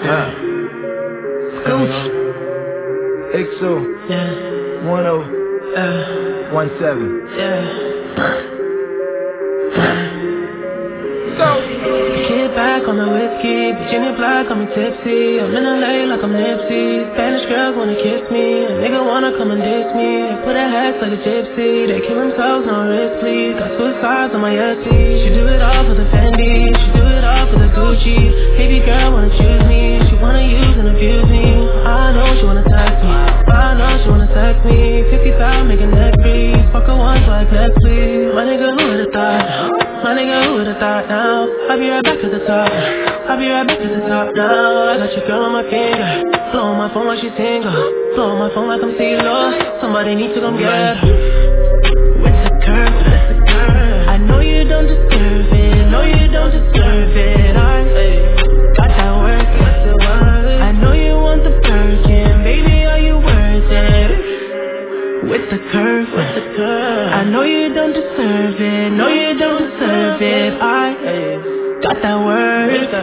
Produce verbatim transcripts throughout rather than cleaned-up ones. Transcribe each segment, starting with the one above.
Uh, Scooch. X O. Yeah. one oh. Uh. one seven. Yeah. Get back on the whiskey, bitch in it black, I'm tipsy. I'm in L A like I'm Nipsey. Spanish girls wanna kiss me, a nigga wanna come and diss me. They put a hat like a gypsy, they kill themselves, no risk, please. Got suicides on my Etsy. She do it all for the Fendi, she do it all for the Gucci. Baby girl wanna choose me, she wanna use and abuse me. I know she wanna text me, I know she wanna text me. fifty thousand make a neck freeze, fuck her once like Netflix. My nigga, who would've thought? My nigga, who would've thought now? I'll be right back to the top. I'll be right back to the top now. I got your girl on my finger, blow on my phone like she single, blow on my phone like I'm CeeLo. Somebody needs to come get her. With the curve, with the curve. I know you don't deserve it, no you don't deserve it. I got that work, I know you want the Birkin, baby, are you worth it? With the curve, with the curve. I know you don't deserve it, no you don't deserve it. I got that word.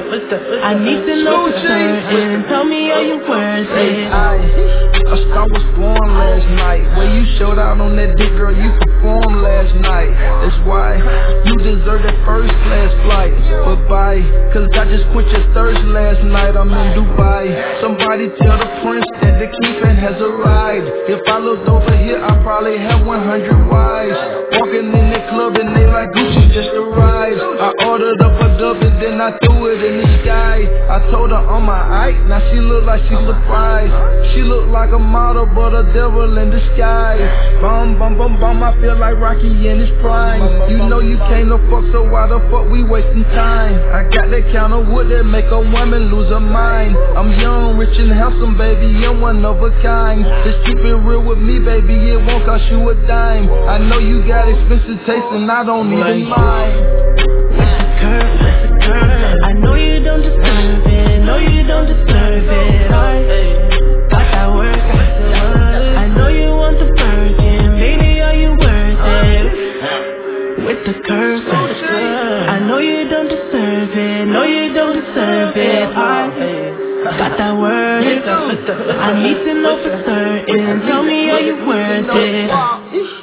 I need to know for certain. Tell me, are you worth it? A star was born last night. Where you showed out on that dick, girl, you performed last night. That's why you deserve that first class flight. But bye, cause I just quit your thirst last night. I'm in Dubai. Somebody tell the prince that the kingpin has arrived. If I looked over here, I probably have one hundred wives. Walking in the club and they like Gucci just arrived. I ordered up a dub and then I threw it in the sky. I told her on my eye, now she look like she surprised. She look like a model but a devil in disguise. Bum bum bum bum, I feel like Rocky in his prime. You know you can't no fuck, so why the fuck we wasting time? I got that kind of wood that make a woman lose her mind. I'm young, rich and handsome, baby, and one of a kind. Just keep it real with me, baby, it won't cost you a dime. I know you got expensive taste and I don't even mind. Curve, curve. I know you don't deserve it, no you don't deserve it. I got that work, I know you want the Birkin, baby, are you worth it? With the curve, I know you don't deserve it, no you don't deserve it. I got that word, I need to know for certain. Tell me, are you worth it?